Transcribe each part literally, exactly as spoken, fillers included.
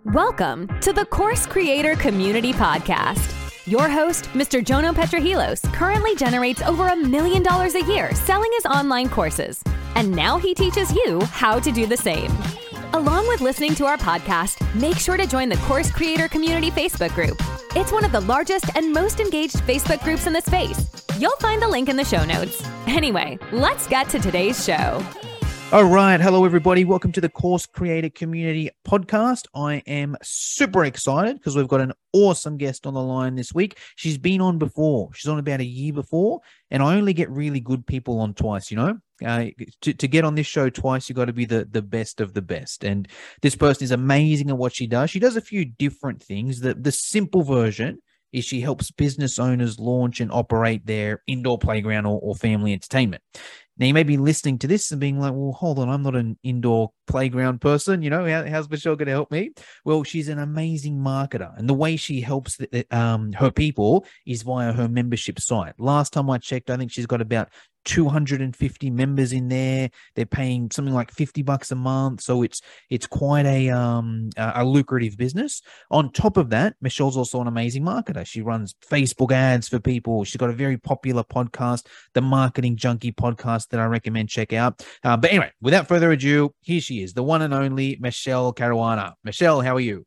Welcome to the Course Creator Community Podcast. Your host, Mister Jono Petrohilos, currently generates over a million dollars a year selling his online courses. And now he teaches you how to do the same. Along with listening to our podcast, make sure to join the Course Creator Community Facebook group. It's one of the largest and most engaged Facebook groups in the space. You'll find the link in the show notes. Anyway, let's get to today's show. All right. Hello, everybody. Welcome to the Course Creator Community Podcast. I am super excited because we've got an awesome guest on the line this week. She's been on before. She's on about a year before, and I only get really good people on twice, you know? Uh, to, to get on this show twice, you got to be the, the best of the best. And this person is amazing at what she does. She does a few different things. The, the simple version is she helps business owners launch and operate their indoor playground or, or family entertainment. Now, you may be listening to this and being like, well, hold on, I'm not an indoor playground person. You know, how, how's Michelle going to help me? Well, she's an amazing marketer. And the way she helps the, um, her people is via her membership site. Last time I checked, I think she's got about two hundred fifty members in there. They're paying something like fifty bucks a month. So it's it's quite a um a lucrative business. On top of that, Michelle's also an amazing marketer. She runs Facebook ads for people. She's got a very popular podcast, the Marketing Junkie podcast, that I recommend check out. Uh, but anyway, without further ado, here she is, the one and only Michelle Caruana. Michelle, how are you?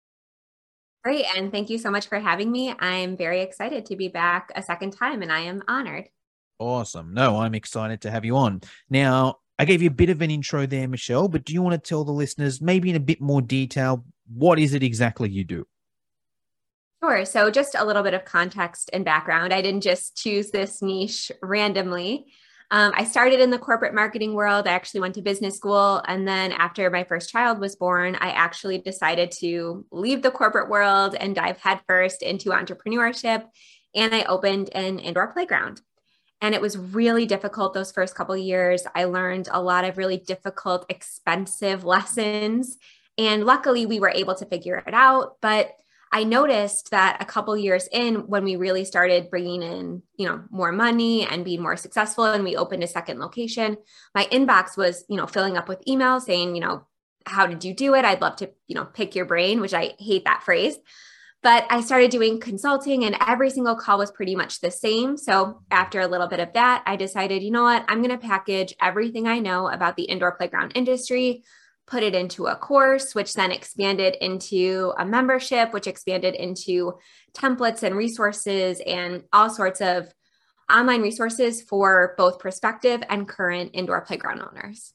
Great. And thank you so much for having me. I'm very excited to be back a second time, and I am honored. Awesome. No, I'm excited to have you on. Now, I gave you a bit of an intro there, Michelle, but do you want to tell the listeners, maybe in a bit more detail, what is it exactly you do? Sure. So just a little bit of context and background. I didn't just choose this niche randomly. Um, I started in the corporate marketing world. I actually went to business school. And then after my first child was born, I actually decided to leave the corporate world and dive headfirst into entrepreneurship. And I opened an indoor playground. And it was really difficult those first couple of years. I learned a lot of really difficult, expensive lessons. And luckily, we were able to figure it out. But I noticed that a couple of years in, when we really started bringing in, you know, more money and being more successful, and we opened a second location, my inbox was, you know, filling up with emails saying, you know, how did you do it? I'd love to, you know, pick your brain, which I hate that phrase. But I started doing consulting, and every single call was pretty much the same. So after a little bit of that, I decided, you know what, I'm going to package everything I know about the indoor playground industry, put it into a course, which then expanded into a membership, which expanded into templates and resources and all sorts of online resources for both prospective and current indoor playground owners.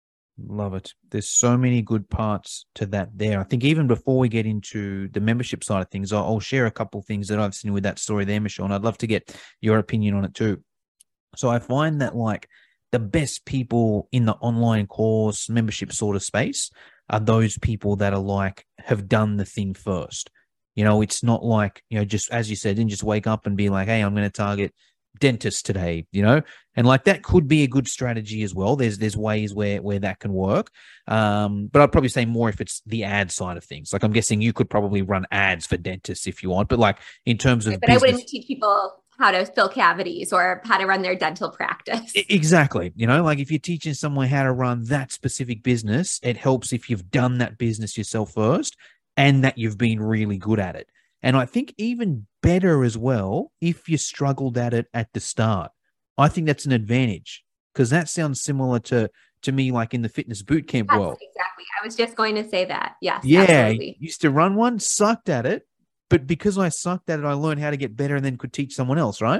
Love it. There's so many good parts to that there. I think even before we get into the membership side of things, I'll, I'll share a couple of things that I've seen with that story there, Michelle, and I'd love to get your opinion on it too. So I find that like the best people in the online course membership sort of space are those people that are like, have done the thing first. You know, it's not like, you know, just as you said, didn't just wake up and be like, hey, I'm going to target dentist today, you know, and like that could be a good strategy as well. There's there's ways where where that can work, um, but I'd probably say more if it's the ad side of things. Like I'm guessing you could probably run ads for dentists if you want, but like in terms of, but business, I wouldn't teach people how to fill cavities or how to run their dental practice. Exactly, you know, like if you're teaching someone how to run that specific business, it helps if you've done that business yourself first and that you've been really good at it. And I think even better as well, if you struggled at it at the start, I think that's an advantage because that sounds similar to, to me, like in the fitness boot camp yes, world. Exactly. I was just going to say that. Yes. Yeah. Absolutely. Used to run one, sucked at it, but because I sucked at it, I learned how to get better and then could teach someone else. Right.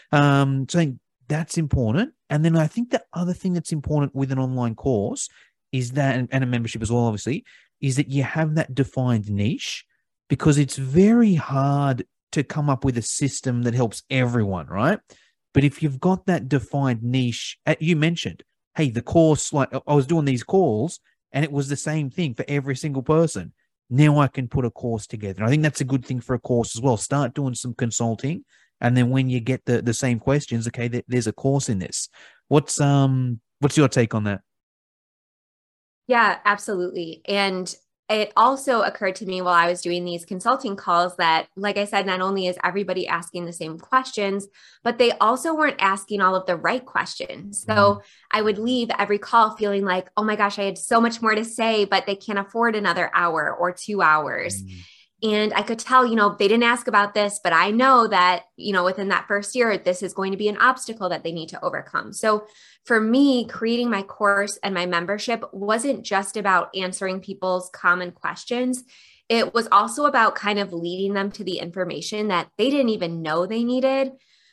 Um, so I think that's important. And then I think the other thing that's important with an online course is that, and, and a membership as well, obviously, is that you have that defined niche. Because it's very hard to come up with a system that helps everyone, right? But if you've got that defined niche, you mentioned, hey, the course, like I was doing these calls and it was the same thing for every single person. Now I can put a course together. And I think that's a good thing for a course as well. Start doing some consulting. And then when you get the, the same questions, okay, there's a course in this. What's um what's your take on that? Yeah, absolutely. And it also occurred to me while I was doing these consulting calls that, like I said, not only is everybody asking the same questions, but they also weren't asking all of the right questions. So mm. I would leave every call feeling like, oh my gosh, I had so much more to say, but they can't afford another hour or two hours. Mm. And I could tell, you know, they didn't ask about this, but I know that, you know, within that first year, this is going to be an obstacle that they need to overcome. So for me, creating my course and my membership wasn't just about answering people's common questions. It was also about kind of leading them to the information that they didn't even know they needed.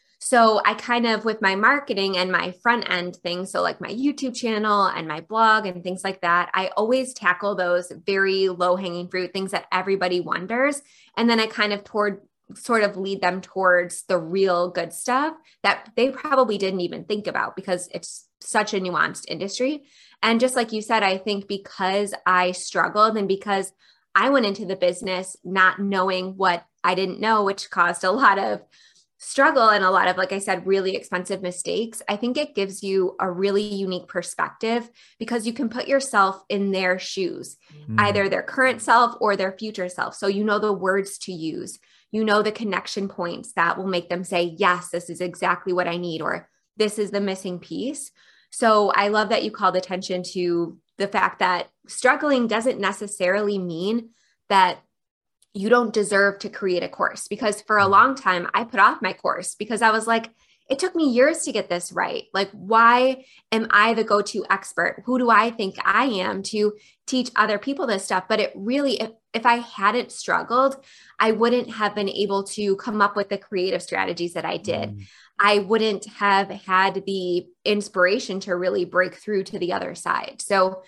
So I kind of, with my marketing and my front end things, so like my YouTube channel and my blog and things like that, I always tackle those very low hanging fruit things that everybody wonders. And then I kind of toward sort of lead them towards the real good stuff that they probably didn't even think about because it's such a nuanced industry. And just like you said, I think because I struggled and because I went into the business not knowing what I didn't know, which caused a lot of struggle and a lot of, like I said, really expensive mistakes, I think it gives you a really unique perspective because you can put yourself in their shoes, mm. either their current self or their future self. So you know the words to use, you know the connection points that will make them say, yes, this is exactly what I need, or this is the missing piece. So I love that you called attention to the fact that struggling doesn't necessarily mean that you don't deserve to create a course, because for a long time I put off my course because I was like, it took me years to get this right. Like, why am I the go-to expert? Who do I think I am to teach other people this stuff? But it really, if, if I hadn't struggled, I wouldn't have been able to come up with the creative strategies that I did. Mm. I wouldn't have had the inspiration to really break through to the other side. So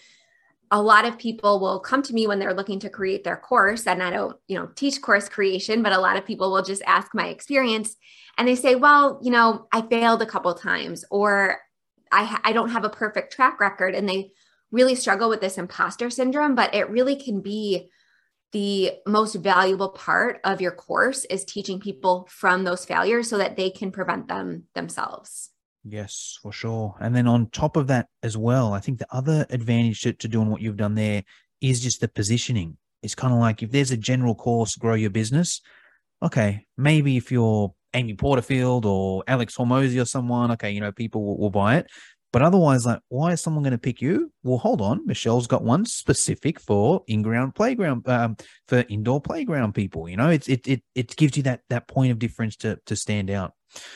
a lot of people will come to me when they're looking to create their course, and I don't, you know, teach course creation, but a lot of people will just ask my experience and they say, well, you know, I failed a couple of times, or I, I don't have a perfect track record. And they really struggle with this imposter syndrome, but it really can be the most valuable part of your course is teaching people from those failures so that they can prevent them themselves. Yes, for sure. And then on top of that as well, I think the other advantage to, to doing what you've done there is just the positioning. It's kind of like if there's a general course, grow your business. Okay, maybe if you're Amy Porterfield or Alex Hormozy or someone, okay, you know, people will, will buy it. But otherwise, like, why is someone going to pick you? Well, hold on. Michelle's got one specific for in-ground playground, um, for indoor playground people. You know, it's, it, it, it gives you that, that point of difference to, to stand out.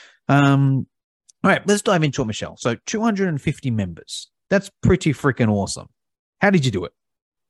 Um, All right, let's dive into it, Michelle. So two hundred fifty members. That's pretty freaking awesome. How did you do it?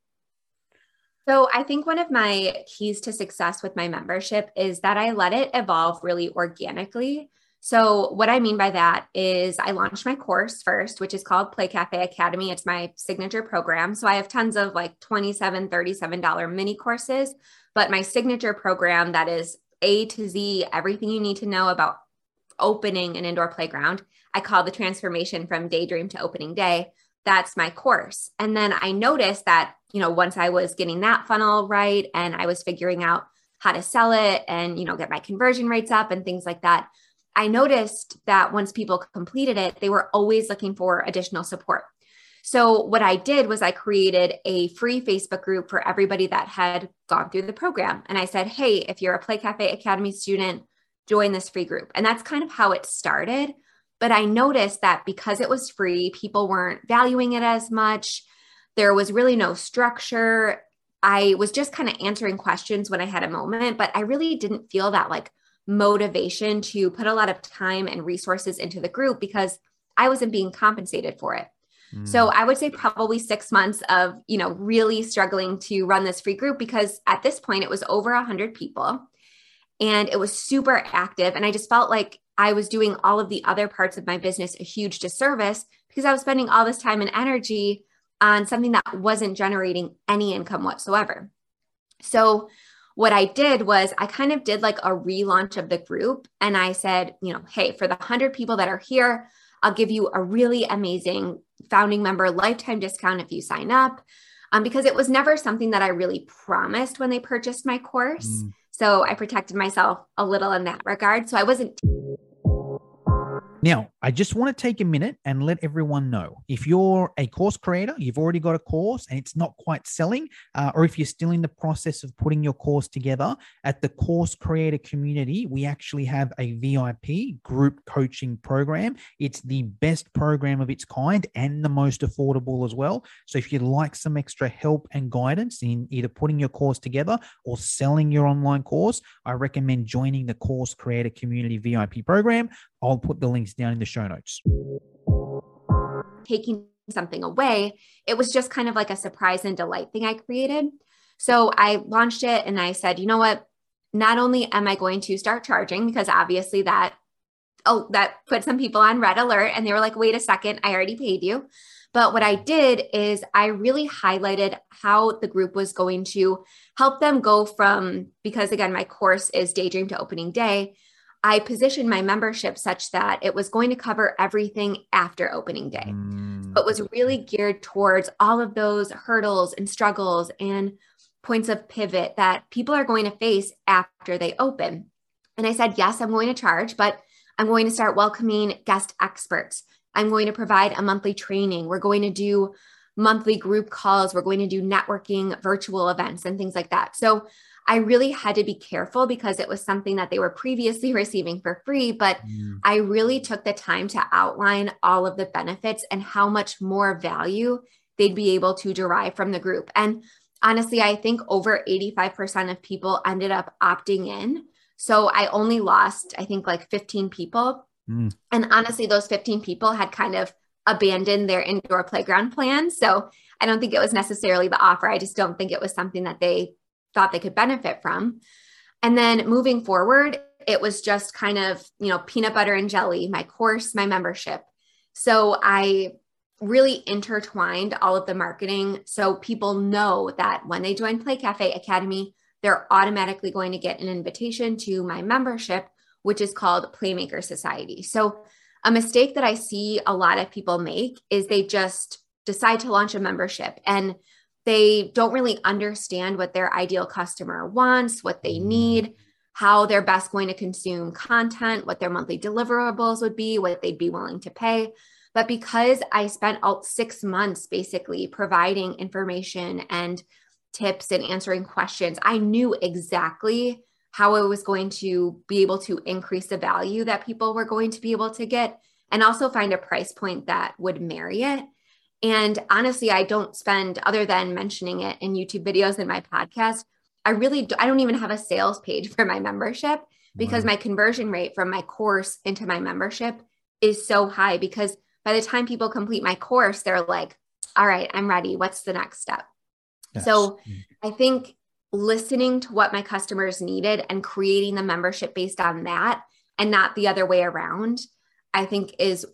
So I think one of my keys to success with my membership is that I let it evolve really organically. So what I mean by that is I launched my course first, which is called Play Cafe Academy. It's my signature program. So I have tons of like twenty-seven dollars, thirty-seven dollars mini courses, but my signature program that is A to Z, everything you need to know about opening an indoor playground, I call the transformation from daydream to opening day. That's my course. And then I noticed that, you know, once I was getting that funnel right and I was figuring out how to sell it and, you know, get my conversion rates up and things like that, I noticed that once people completed it, they were always looking for additional support. So what I did was I created a free Facebook group for everybody that had gone through the program. And I said, hey, if you're a Play Cafe Academy student, join this free group. And that's kind of how it started. But I noticed that because it was free, people weren't valuing it as much. There was really no structure. I was just kind of answering questions when I had a moment, but I really didn't feel that like motivation to put a lot of time and resources into the group because I wasn't being compensated for it. Mm. So I would say probably six months of, you know, really struggling to run this free group because at this point it was over a hundred people. And it was super active. And I just felt like I was doing all of the other parts of my business a huge disservice because I was spending all this time and energy on something that wasn't generating any income whatsoever. So what I did was I kind of did like a relaunch of the group. And I said, you know, hey, for the one hundred people that are here, I'll give you a really amazing founding member lifetime discount if you sign up. Um, because it was never something that I really promised when they purchased my course. Mm. So I protected myself a little in that regard. So I wasn't. Now, I just want to take a minute and let everyone know, if you're a course creator, you've already got a course and it's not quite selling, uh, or if you're still in the process of putting your course together, at the Course Creator Community, we actually have a V I P group coaching program. It's the best program of its kind and the most affordable as well. So if you'd like some extra help and guidance in either putting your course together or selling your online course, I recommend joining the Course Creator Community V I P program. I'll put the links down in the show notes. Taking something away, it was just kind of like a surprise and delight thing I created. So I launched it and I said, you know what? Not only am I going to start charging, because obviously that, oh, that put some people on red alert and they were like, wait a second, I already paid you. But what I did is I really highlighted how the group was going to help them go from, because again, my course is Daydream to Opening Day. I positioned my membership such that it was going to cover everything after opening day, Mm. but was really geared towards all of those hurdles and struggles and points of pivot that people are going to face after they open. And I said, yes, I'm going to charge, but I'm going to start welcoming guest experts. I'm going to provide a monthly training. We're going to do monthly group calls. We're going to do networking, virtual events, and things like that. So I really had to be careful because it was something that they were previously receiving for free, but Mm. I really took the time to outline all of the benefits and how much more value they'd be able to derive from the group. And honestly, I think over eighty-five percent of people ended up opting in. So I only lost, I think like fifteen people. Mm. And honestly, those fifteen people had kind of abandoned their indoor playground plan. So I don't think it was necessarily the offer. I just don't think it was something that they thought they could benefit from. And then moving forward, it was just kind of, you know, peanut butter and jelly, my course, my membership. So I really intertwined all of the marketing. So people know that when they join Play Cafe Academy, they're automatically going to get an invitation to my membership, which is called Playmaker Society. So a mistake that I see a lot of people make is they just decide to launch a membership and they don't really understand what their ideal customer wants, what they need, how they're best going to consume content, what their monthly deliverables would be, what they'd be willing to pay. But because I spent all six months basically providing information and tips and answering questions, I knew exactly how I was going to be able to increase the value that people were going to be able to get and also find a price point that would marry it. And honestly, I don't spend, other than mentioning it in YouTube videos and my podcast, I really, do, I don't even have a sales page for my membership because Wow. my conversion rate from my course into my membership is so high because by the time people complete my course, they're like, all right, I'm ready. What's the next step? Yes. So I think listening to what my customers needed and creating the membership based on that and not the other way around, I think is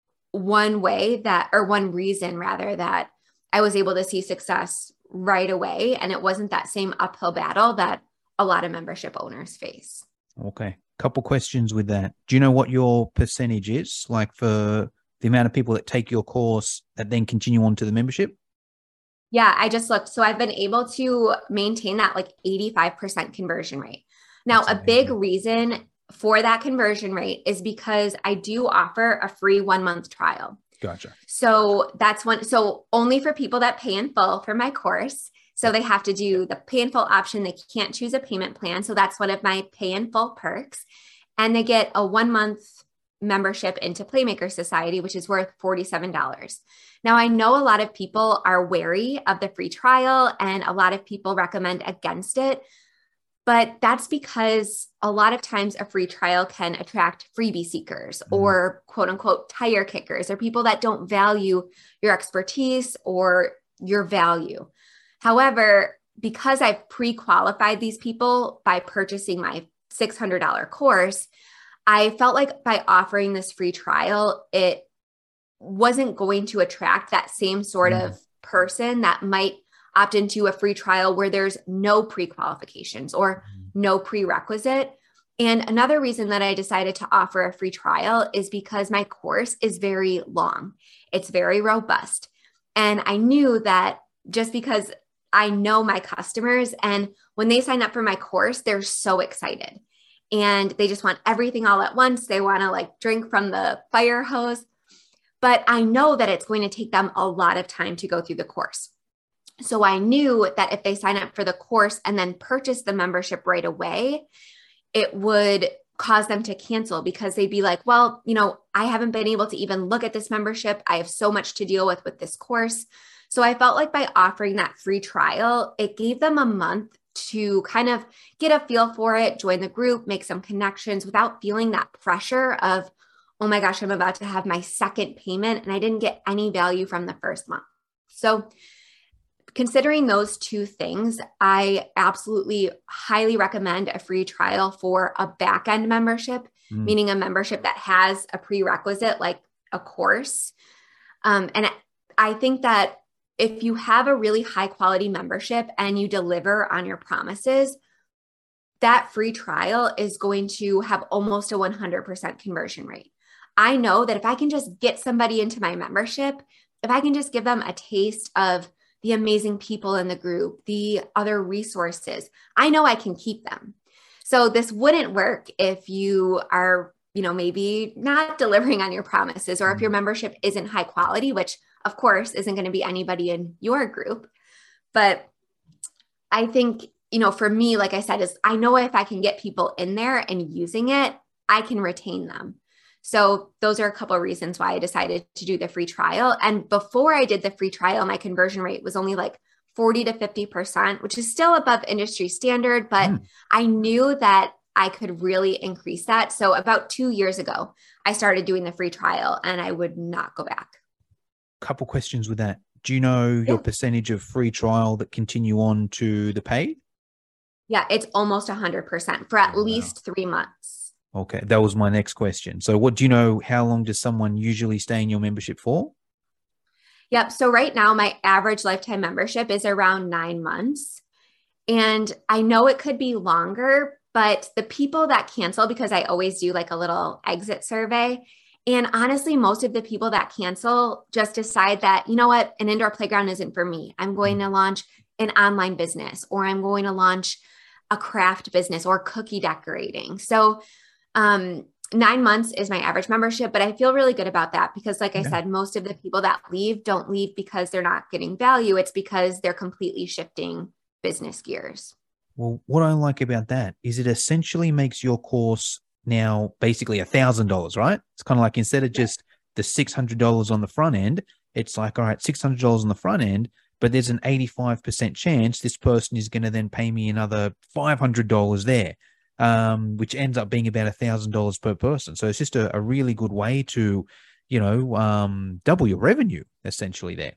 one way that, or one reason rather, that I was able to see success right away. And it wasn't that same uphill battle that a lot of membership owners face. Okay. Couple questions with that. Do you know what your percentage is, like for the amount of people that take your course that then continue on to the membership? Yeah, I just looked. So I've been able to maintain that like eighty-five percent conversion rate. Now, That's a big amazing. reason for that conversion rate is because I do offer a free one month trial. Gotcha. So that's one. So only for people that pay in full for my course. So they have to do the pay in full option. They can't choose a payment plan. So that's one of my pay in full perks. And they get a one month membership into Playmaker Society, which is worth forty-seven dollars. Now, I know a lot of people are wary of the free trial and a lot of people recommend against it. But that's because a lot of times a free trial can attract freebie seekers Mm-hmm. or quote unquote tire kickers or people that don't value your expertise or your value. However, because I've pre-qualified these people by purchasing my six hundred dollars course, I felt like by offering this free trial, it wasn't going to attract that same sort Mm. of person that might opt into a free trial where there's no pre-qualifications or no prerequisite. And another reason that I decided to offer a free trial is because my course is very long. It's very robust. And I knew that just because I know my customers and when they sign up for my course, they're so excited. and they just want everything all at once. They want to like drink from the fire hose. But I know that it's going to take them a lot of time to go through the course. So I knew that if they sign up for the course and then purchase the membership right away, it would cause them to cancel because they'd be like, well, you know, I haven't been able to even look at this membership. I have so much to deal with with this course. So I felt like by offering that free trial, it gave them a month to kind of get a feel for it, join the group, make some connections without feeling that pressure of, oh my gosh, I'm about to have my second payment and I didn't get any value from the first month. So considering those two things, I absolutely highly recommend a free trial for a back-end membership, mm. meaning a membership that has a prerequisite like a course. Um, and I think that if you have a really high quality membership and you deliver on your promises, that free trial is going to have almost a one hundred percent conversion rate. I know that if I can just get somebody into my membership, if I can just give them a taste of the amazing people in the group, the other resources, I know I can keep them. So this wouldn't work if you are, you know, maybe not delivering on your promises, or if your membership isn't high quality, which of course isn't going to be anybody in your group. But I think, you know, for me, like I said, is I know if I can get people in there and using it, I can retain them. So those are a couple of reasons why I decided to do the free trial. And before I did the free trial, my conversion rate was only like forty to fifty percent, which is still above industry standard, but mm. I knew that I could really increase that. So about two years ago, I started doing the free trial and I would not go back. Couple questions with that. Do you know your yeah. percentage of free trial that continue on to the paid? Yeah, it's almost one hundred percent for at oh, least wow. three months. Okay, that was my next question. So what do you know, how long does someone usually stay in your membership for? Yep. So right now, my average lifetime membership is around nine months. And I know it could be longer, but the people that cancel, because I always do like a little exit survey. And honestly, most of the people that cancel just decide that, you know what, an indoor playground isn't for me. I'm going to launch an online business, or I'm going to launch a craft business or cookie decorating. So um, nine months is my average membership, but I feel really good about that because like I yeah. said, most of the people that leave don't leave because they're not getting value. It's because they're completely shifting business gears. Well, what I like about that is it essentially makes your course now basically a thousand dollars, right? It's kind of like instead of just the six hundred dollars on the front end, it's like, all right, six hundred dollars on the front end, but there's an eighty-five percent chance this person is going to then pay me another five hundred dollars there, um, which ends up being about a thousand dollars per person. So it's just a, a really good way to, you know, um, double your revenue essentially there.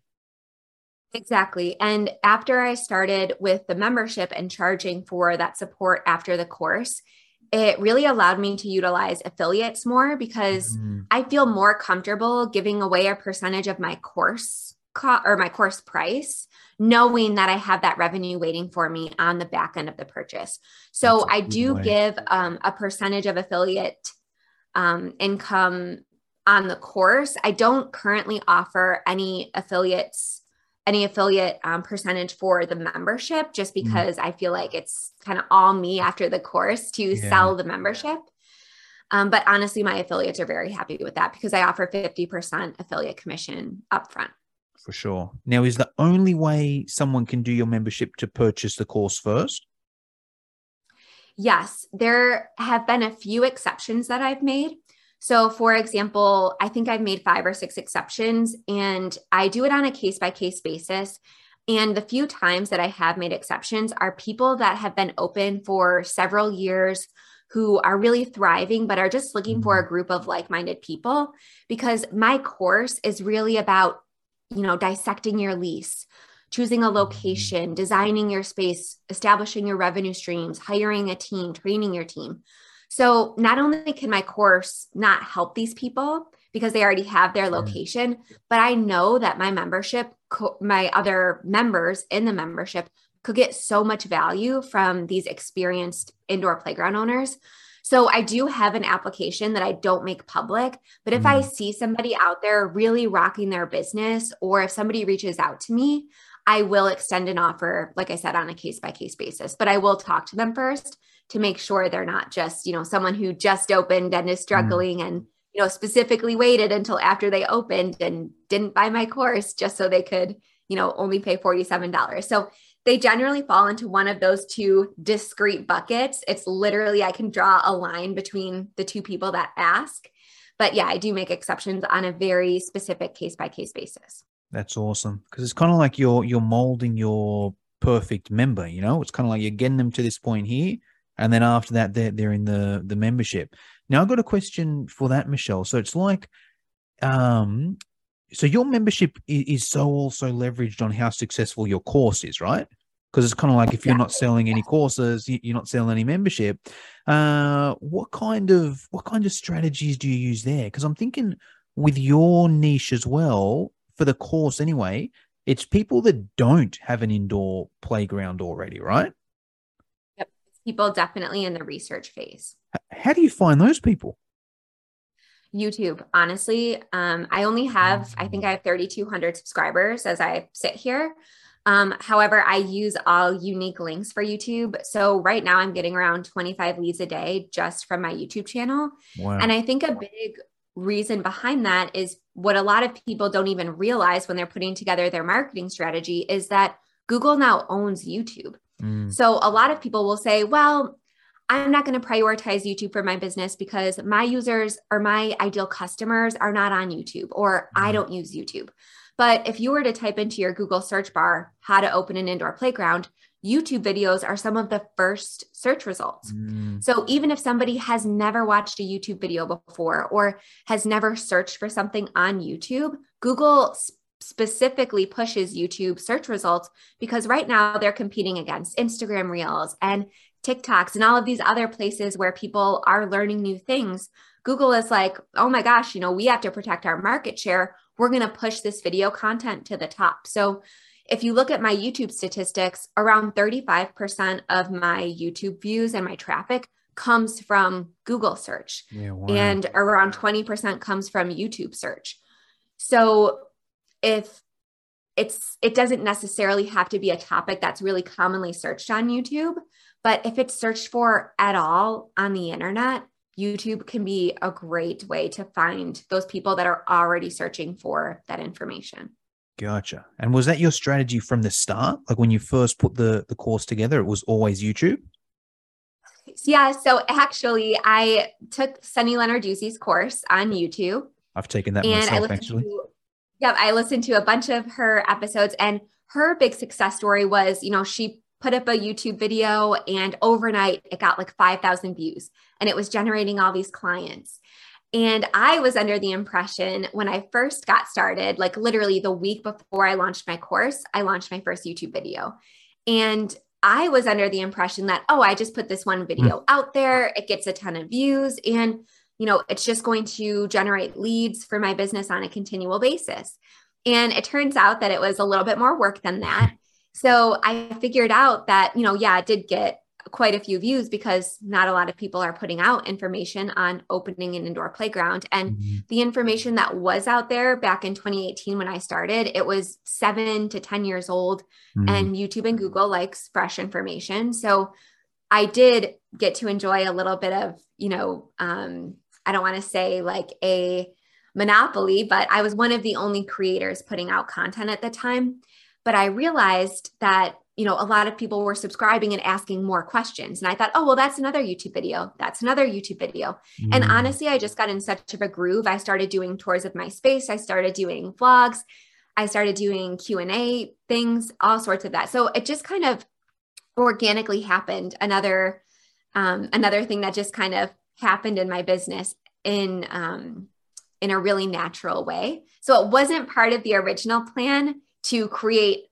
Exactly. And after I started with the membership and charging for that support after the course, it really allowed me to utilize affiliates more because mm. I feel more comfortable giving away a percentage of my course co- or my course price, knowing that I have that revenue waiting for me on the back end of the purchase. So I do way. give um, a percentage of affiliate um, income on the course. I don't currently offer any affiliates any affiliate um, percentage for the membership, just because mm. I feel like it's kind of all me after the course to yeah. sell the membership. Um, but honestly, my affiliates are very happy with that because I offer fifty percent affiliate commission upfront. For sure. Now, is the only way someone can do your membership to purchase the course first? Yes, there have been a few exceptions that I've made. So for example, I think I've made five or six exceptions, and I do it on a case-by-case basis. And the few times that I have made exceptions are people that have been open for several years who are really thriving, but are just looking for a group of like-minded people, because my course is really about, you know, dissecting your lease, choosing a location, designing your space, establishing your revenue streams, hiring a team, training your team. So not only can my course not help these people because they already have their location, but I know that my membership, my other members in the membership could get so much value from these experienced indoor playground owners. So I do have an application that I don't make public, but if mm. I see somebody out there really rocking their business, or if somebody reaches out to me, I will extend an offer, like I said, on a case by case basis, but I will talk to them first to make sure they're not just, you know, someone who just opened and is struggling mm. and, you know, specifically waited until after they opened and didn't buy my course just so they could, you know, only pay forty-seven dollars. So they generally fall into one of those two discrete buckets. It's literally, I can draw a line between the two people that ask. But yeah, I do make exceptions on a very specific case by case basis. That's awesome. Because it's kind of like you're, you're molding your perfect member, you know, it's kind of like you're getting them to this point here. And then after that, they're, they're in the, the membership. Now I've got a question for that, Michelle. So it's like, um, so your membership is, is so also leveraged on how successful your course is, right? Because it's kind of like if you're not selling any courses, you're not selling any membership. Uh, what kind of what kind of strategies do you use there? Because I'm thinking with your niche as well, for the course anyway, it's people that don't have an indoor playground already, right? Yep, people definitely in the research phase. How do you find those people? YouTube, honestly. Um, I only have, I think I have thirty-two hundred subscribers as I sit here. Um, however, I use all unique links for YouTube. So right now I'm getting around twenty-five leads a day just from my YouTube channel. Wow. And I think a big reason behind that is what a lot of people don't even realize when they're putting together their marketing strategy is that Google now owns YouTube. Mm. So a lot of people will say, well, I'm not going to prioritize YouTube for my business because my users or my ideal customers are not on YouTube, or mm. I don't use YouTube. But if you were to type into your Google search bar, how to open an indoor playground, YouTube videos are some of the first search results. Mm. So even if somebody has never watched a YouTube video before or has never searched for something on YouTube, Google specifically pushes YouTube search results because right now they're competing against Instagram Reels and TikToks and all of these other places where people are learning new things. Google is like, oh my gosh, you know, we have to protect our market share. We're going to push this video content to the top. So if you look at my YouTube statistics, around thirty-five percent of my YouTube views and my traffic comes from Google search. Yeah, wow. And around twenty percent comes from YouTube search. So if it's, it doesn't necessarily have to be a topic that's really commonly searched on YouTube, but if it's searched for at all on the internet, YouTube can be a great way to find those people that are already searching for that information. Gotcha. And was that your strategy from the start? Like when you first put the, the course together, it was always YouTube? Yeah. So actually I took Sunny Lenarduzzi's course on YouTube. I've taken that and myself, I actually. To, yeah. I listened to a bunch of her episodes, and her big success story was, you know, she put up a YouTube video and overnight it got like five thousand views and it was generating all these clients. And I was under the impression when I first got started, like literally the week before I launched my course, I launched my first YouTube video. And I was under the impression that, oh, I just put this one video mm. out there. It gets a ton of views and, you know, it's just going to generate leads for my business on a continual basis. And it turns out that it was a little bit more work than that. So I figured out that, you know, yeah, it did get quite a few views because not a lot of people are putting out information on opening an indoor playground. And mm-hmm. the information that was out there back in twenty eighteen, when I started, it was seven to ten years old mm-hmm. and YouTube and Google likes fresh information. So I did get to enjoy a little bit of, you know, um, I don't want to say like a monopoly, but I was one of the only creators putting out content at the time. But I realized that, you know, a lot of people were subscribing and asking more questions. And I thought, oh, well, that's another YouTube video. That's another YouTube video. Mm. And honestly, I just got in such of a groove. I started doing tours of my space. I started doing vlogs. I started doing Q and A things, all sorts of that. So it just kind of organically happened. Another, um, another thing that just kind of happened in my business in, um, in a really natural way. So it wasn't part of the original plan to create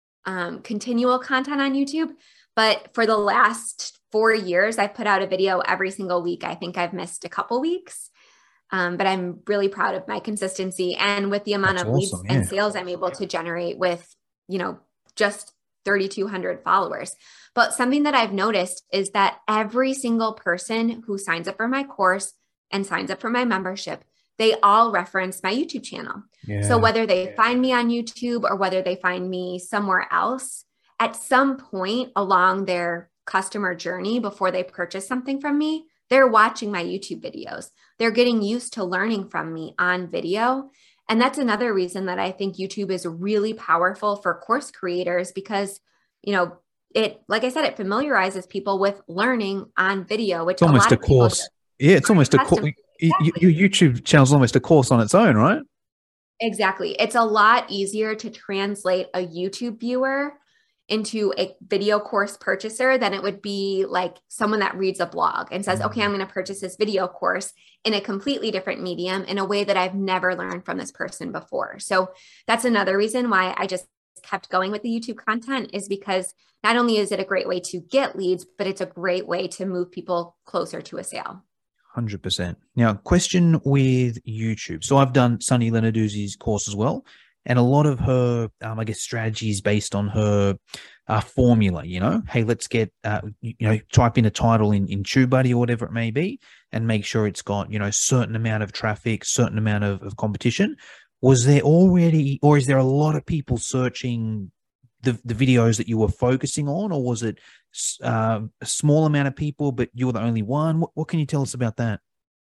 um, continual content on YouTube. But for the last four years, I've put out a video every single week. I think I've missed a couple weeks, um, but I'm really proud of my consistency and with the amount That's of awesome, leads yeah. and sales I'm able to generate with, you know, just thirty-two hundred followers. But something that I've noticed is that every single person who signs up for my course and signs up for my membership, they all reference my YouTube channel. Yeah. So whether they find me on YouTube or whether they find me somewhere else, at some point along their customer journey before they purchase something from me, they're watching my YouTube videos. They're getting used to learning from me on video. And that's another reason that I think YouTube is really powerful for course creators because, you know, it, like I said, it familiarizes people with learning on video, which it's almost a, lot a of people course. Yeah, it's almost a course. Exactly. Your YouTube channel is almost a course on its own, right? Exactly. It's a lot easier to translate a YouTube viewer into a video course purchaser than it would be like someone that reads a blog and says, okay, I'm going to purchase this video course in a completely different medium in a way that I've never learned from this person before. So that's another reason why I just kept going with the YouTube content, is because not only is it a great way to get leads, but it's a great way to move people closer to a sale. one hundred percent. Now, question with YouTube. So I've done Sunny Lenarduzzi's course as well. And a lot of her, um, I guess, strategies based on her uh, formula, you know, hey, let's get, uh, you, you know, type in a title in, in TubeBuddy or whatever it may be, and make sure it's got, you know, certain amount of traffic, certain amount of, of competition. Was there already, or is there a lot of people searching the, the videos that you were focusing on, or was it uh, a small amount of people, but you were the only one? What, what can you tell us about that?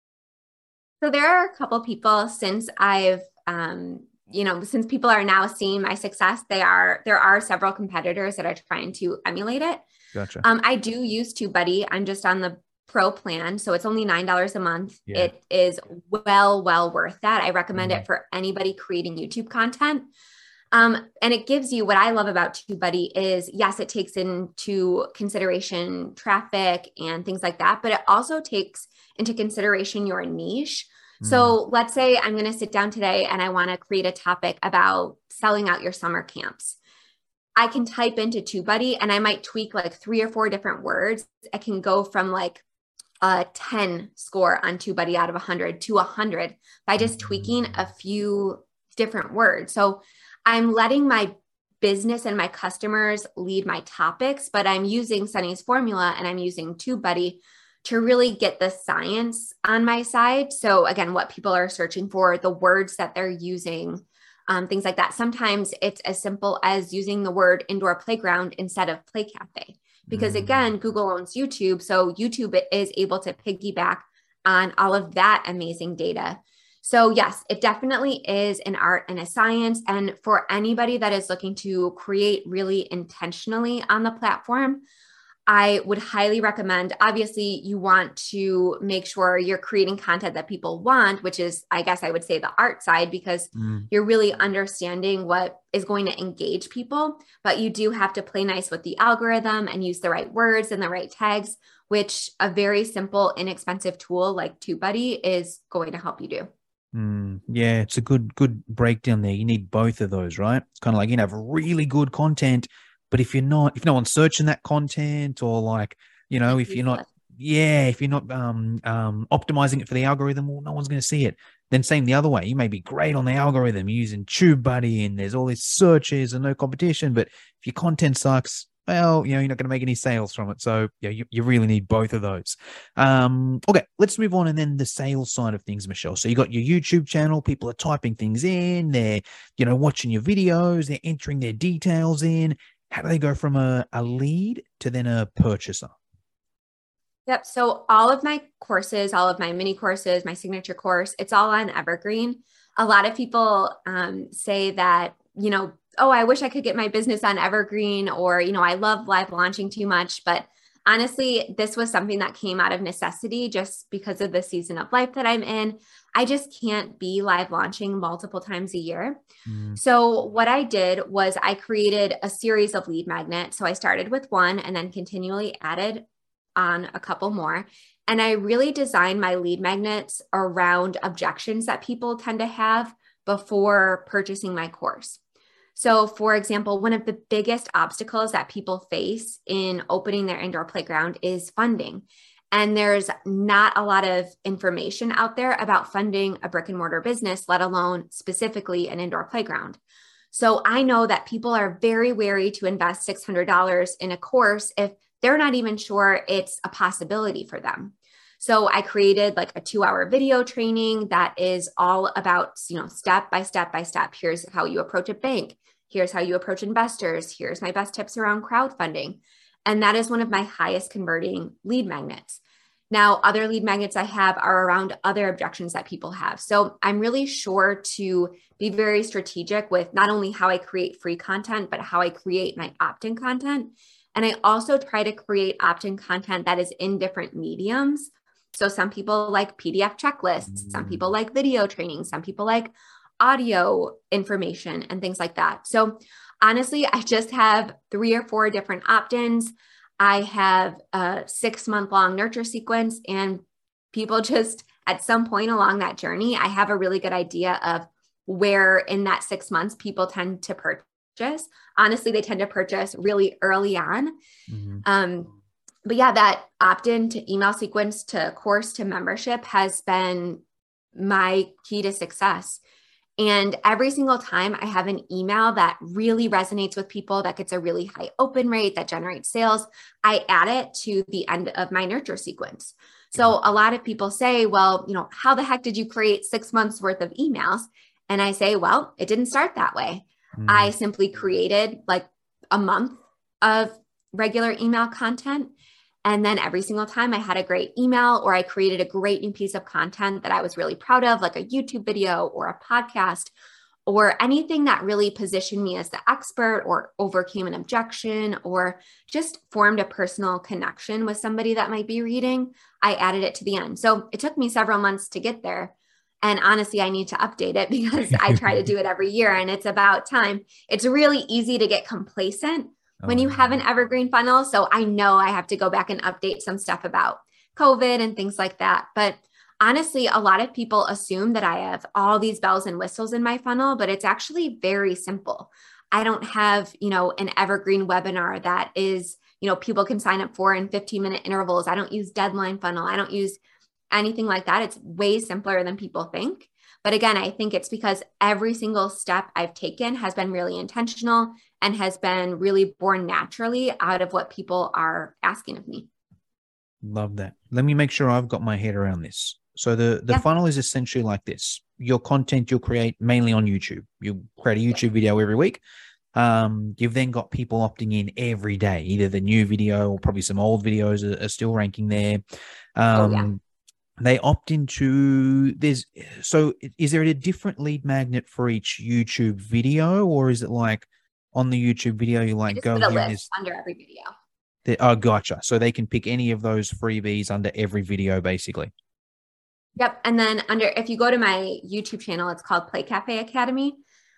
So there are a couple people since I've, um, you know, since people are now seeing my success, they are, there are several competitors that are trying to emulate it. Gotcha. Um, I do use TubeBuddy. I'm just on the pro plan. So it's only nine dollars a month. Yeah. It is well, well worth that. I recommend Mm-hmm. it for anybody creating YouTube content. Um, and it gives you, what I love about TubeBuddy is, yes, it takes into consideration traffic and things like that, but it also takes into consideration your niche. So let's say I'm going to sit down today and I want to create a topic about selling out your summer camps. I can type into TubeBuddy and I might tweak like three or four different words. I can go from like a ten score on TubeBuddy out of one hundred to one hundred by just tweaking a few different words. So I'm letting my business and my customers lead my topics, but I'm using Sunny's formula and I'm using TubeBuddy to really get the science on my side. So again, what people are searching for, the words that they're using, um, things like that. Sometimes it's as simple as using the word indoor playground instead of play cafe, because again, Google owns YouTube. So YouTube is able to piggyback on all of that amazing data. So yes, it definitely is an art and a science. And for anybody that is looking to create really intentionally on the platform, I would highly recommend, obviously you want to make sure you're creating content that people want, which is, I guess I would say, the art side, because mm. you're really understanding what is going to engage people, but you do have to play nice with the algorithm and use the right words and the right tags, which a very simple, inexpensive tool like TubeBuddy is going to help you do. Mm, yeah, it's a good, good breakdown there. You need both of those, right? It's kind of like, you know, have really good content, but if you're not, if no one's searching that content, or like, you know, if you're not, yeah, if you're not um, um, optimizing it for the algorithm, well, no one's going to see it. Then same the other way. You may be great on the algorithm using TubeBuddy and there's all these searches and no competition, but if your content sucks, well, you know, you're not going to make any sales from it. So yeah, you, you really need both of those. Um, okay, let's move on. And then the sales side of things, Michelle. So you got your YouTube channel, people are typing things in, they're, you know, watching your videos, they're entering their details in. How do they go from a, a lead to then a purchaser? Yep. So all of my courses, all of my mini courses, my signature course, it's all on Evergreen. A lot of people um, say that, you know, oh, I wish I could get my business on Evergreen, or, you know, I love live launching too much. But honestly, this was something that came out of necessity just because of the season of life that I'm in. I just can't be live launching multiple times a year. Mm. So what I did was I created a series of lead magnets. So I started with one and then continually added on a couple more. And I really designed my lead magnets around objections that people tend to have before purchasing my course. So for example, one of the biggest obstacles that people face in opening their indoor playground is funding. And there's not a lot of information out there about funding a brick and mortar business, let alone specifically an indoor playground. So I know that people are very wary to invest six hundred dollars in a course if they're not even sure it's a possibility for them. So I created like a two hour video training that is all about, you know, step by step by step. Here's how you approach a bank. Here's how you approach investors. Here's my best tips around crowdfunding. And that is one of my highest converting lead magnets. Now, other lead magnets I have are around other objections that people have. So I'm really sure to be very strategic with not only how I create free content, but how I create my opt-in content. And I also try to create opt-in content that is in different mediums. So some people like P D F checklists, some people like video training, some people like audio information and things like that. So honestly, I just have three or four different opt-ins. I have a six month long nurture sequence, and people just at some point along that journey, I have a really good idea of where in that six months people tend to purchase. Honestly, they tend to purchase really early on. Mm-hmm. Um, but yeah, that opt-in to email sequence to course to membership has been my key to success. And every single time I have an email that really resonates with people, that gets a really high open rate, that generates sales, I add it to the end of my nurture sequence. So a lot of people say, well, you know, how the heck did you create six months worth of emails? And I say, well, it didn't start that way. Mm. I simply created like a month of regular email content. And then every single time I had a great email or I created a great new piece of content that I was really proud of, like a YouTube video or a podcast or anything that really positioned me as the expert or overcame an objection or just formed a personal connection with somebody that might be reading, I added it to the end. So it took me several months to get there. And honestly, I need to update it because I try to do it every year and it's about time. It's really easy to get complacent when you have an evergreen funnel. So I know I have to go back and update some stuff about COVID and things like that. But honestly, a lot of people assume that I have all these bells and whistles in my funnel, but it's actually very simple. I don't have, you know, an evergreen webinar that is, you know, people can sign up for in fifteen minute intervals. I don't use deadline funnel. I don't use anything like that. It's way simpler than people think. But again, I think it's because every single step I've taken has been really intentional and has been really born naturally out of what people are asking of me. Love that. Let me make sure I've got my head around this. So the, the yeah. funnel is essentially like this. Your content you'll create mainly on YouTube. You create a YouTube video every week. Um, you've then got people opting in every day. Either the new video or probably some old videos are, are still ranking there. Um, oh, yeah. They opt into there's so is there a different lead magnet for each YouTube video, or is it like on the YouTube video you like go put a here list under every video? The, oh, gotcha. So they can pick any of those freebies under every video, basically. Yep. And then under if you go to my YouTube channel, it's called Play Cafe Academy.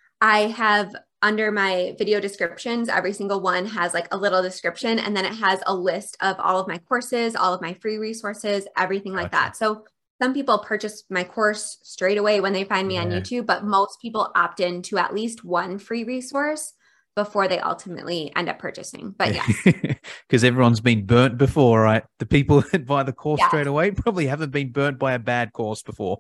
I have under my video descriptions, every single one has like a little description, and then it has a list of all of my courses, all of my free resources, everything like gotcha. That. So some people purchase my course straight away when they find me yeah. on YouTube, but most people opt in to at least one free resource before they ultimately end up purchasing. But yes. Because everyone's been burnt before, right? The people that buy the course yes. straight away probably haven't been burnt by a bad course before.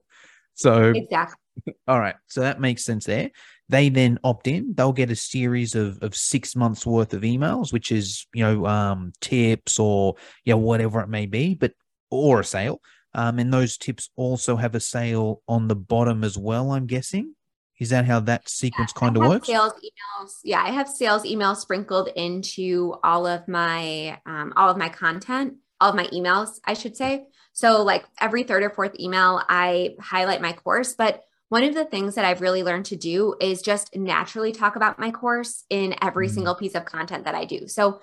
So exactly. All right. So that makes sense there. They then opt in. They'll get a series of, of six months worth of emails, which is, you know, um, tips or, you know, whatever it may be, but, or a sale. Um, and those tips also have a sale on the bottom as well, I'm guessing. Is that how that sequence yeah, kind of works? Sales emails. Yeah. I have sales emails sprinkled into all of my, um, all of my content, all of my emails, I should say. So like every third or fourth email, I highlight my course, but one of the things that I've really learned to do is just naturally talk about my course in every mm-hmm. single piece of content that I do. So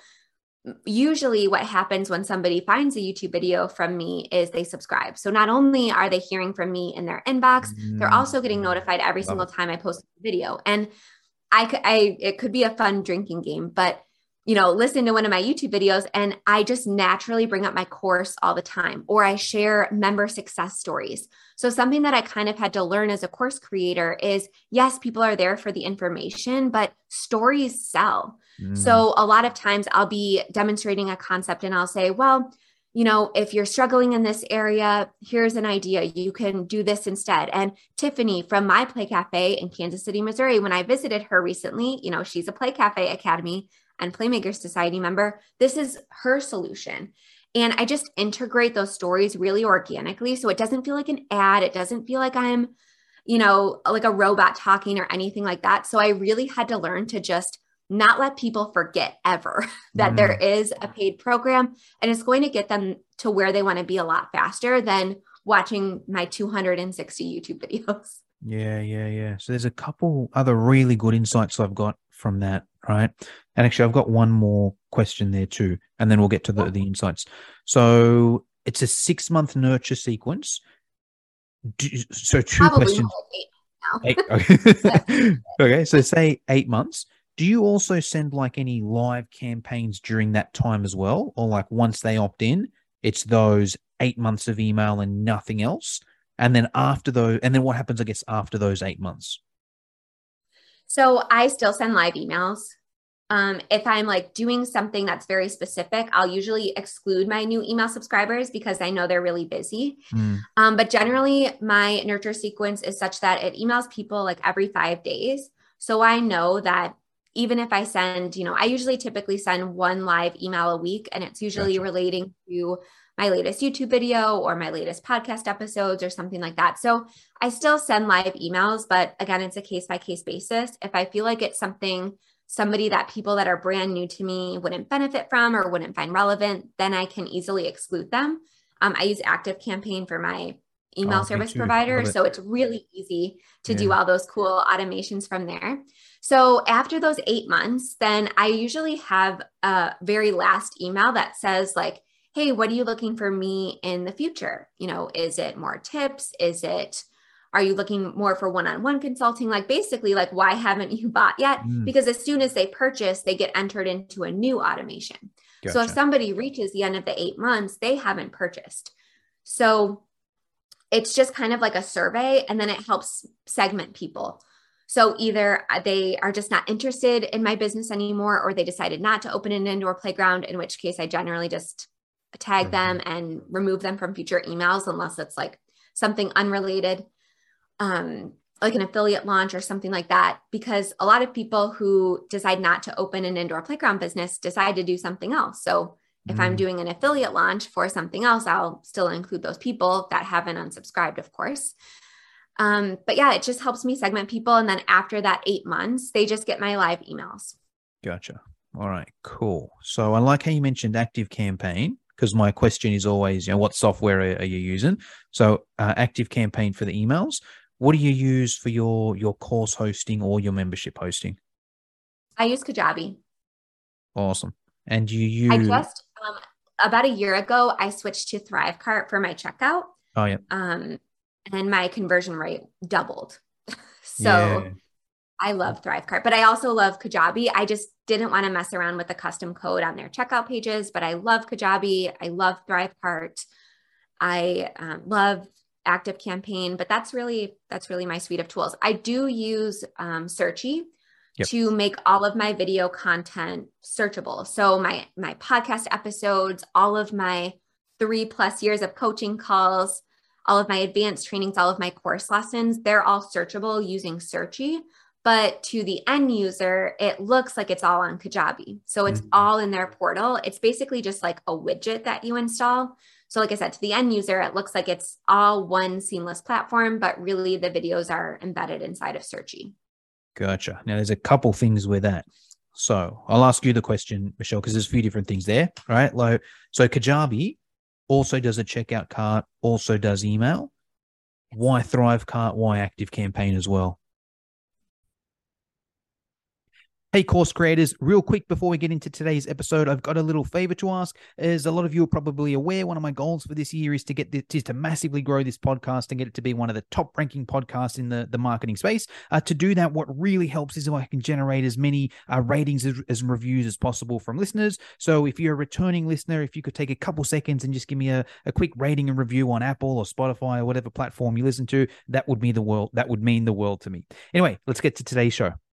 usually what happens when somebody finds a YouTube video from me is they subscribe. So not only are they hearing from me in their inbox, mm-hmm. they're also getting notified every Love single it. Time I post a video. And I could, I, it could be a fun drinking game, but you know, listen to one of my YouTube videos and I just naturally bring up my course all the time, or I share member success stories. So something that I kind of had to learn as a course creator is, yes, people are there for the information, but stories sell. Mm. So a lot of times I'll be demonstrating a concept and I'll say, well, you know, if you're struggling in this area, here's an idea. You can do this instead. And Tiffany from my Play Cafe in Kansas City, Missouri, when I visited her recently, you know, she's a Play Cafe Academy and Playmaker Society member. This is her solution. And I just integrate those stories really organically. So it doesn't feel like an ad. It doesn't feel like I'm, you know, like a robot talking or anything like that. So I really had to learn to just not let people forget ever that mm. there is a paid program, and it's going to get them to where they want to be a lot faster than watching my two hundred sixty YouTube videos. Yeah, yeah, yeah. So there's a couple other really good insights I've got from that, right? And actually, I've got one more question there too, and then we'll get to the, the insights. So it's a six-month nurture sequence. Do, so two Probably questions. Eight now. Eight, okay. Okay, so say eight months. Do you also send like any live campaigns during that time as well? Or like once they opt in, it's those eight months of email and nothing else? And then after those, and then what happens, I guess, after those eight months? So I still send live emails. Um, if I'm like doing something that's very specific, I'll usually exclude my new email subscribers because I know they're really busy. Mm. Um, but generally my nurture sequence is such that it emails people like every five days. So I know that even if I send, you know, I usually typically send one live email a week, and it's usually gotcha. relating to my latest YouTube video or my latest podcast episodes or something like that. So I still send live emails, but again, it's a case by case basis. If I feel like it's something somebody that people that are brand new to me wouldn't benefit from or wouldn't find relevant, then I can easily exclude them. Um, I use ActiveCampaign for my email oh, service provider. So it's really easy to yeah. do all those cool automations from there. So after those eight months, then I usually have a very last email that says like, hey, what are you looking for me in the future? You know, is it more tips? Is it, are you looking more for one-on-one consulting? Like basically like, why haven't you bought yet? Mm. Because as soon as they purchase, they get entered into a new automation. Gotcha. So if somebody reaches the end of the eight months, they haven't purchased. So it's just kind of like a survey, and then it helps segment people. So either they are just not interested in my business anymore, or they decided not to open an indoor playground, in which case I generally just tag them and remove them from future emails unless it's like something unrelated, um, like an affiliate launch or something like that. Because a lot of people who decide not to open an indoor playground business decide to do something else. So if mm. I'm doing an affiliate launch for something else, I'll still include those people that haven't unsubscribed, of course. Um, but yeah, it just helps me segment people. And then after that eight months, they just get my live emails. Gotcha. All right, cool. So I like how you mentioned ActiveCampaign, because my question is always, you know, what software are, are you using? So uh, ActiveCampaign for the emails. What do you use for your, your course hosting or your membership hosting? I use Kajabi. Awesome. And you use... I just, um, about a year ago, I switched to Thrivecart for my checkout. Oh, yeah. Um, and my conversion rate doubled. So yeah. I love Thrivecart, but I also love Kajabi. I just didn't want to mess around with the custom code on their checkout pages, but I love Kajabi. I love Thrivecart. I um, love ActiveCampaign, but that's really, that's really my suite of tools. I do use um, Searchy yep. to make all of my video content searchable. So my, my podcast episodes, all of my three plus years of coaching calls, all of my advanced trainings, all of my course lessons, they're all searchable using Searchy. But to the end user, it looks like it's all on Kajabi. So it's mm-hmm. all in their portal. It's basically just like a widget that you install. So like I said, to the end user, it looks like it's all one seamless platform, but really the videos are embedded inside of Searchy. Gotcha. Now there's a couple things with that. So I'll ask you the question, Michelle, because there's a few different things there, right? Like, so Kajabi also does a checkout cart, also does email. Why Thrivecart? Why ActiveCampaign as well? Hey, course creators, real quick before we get into today's episode, I've got a little favor to ask. As a lot of you are probably aware, one of my goals for this year is to get this, is to massively grow this podcast and get it to be one of the top ranking podcasts in the, the marketing space. Uh, to do that, what really helps is if I can generate as many uh, ratings as, as reviews as possible from listeners. So if you're a returning listener, if you could take a couple seconds and just give me a, a quick rating and review on Apple or Spotify or whatever platform you listen to, that would mean the world. That would mean the world to me. Anyway, let's get to today's show.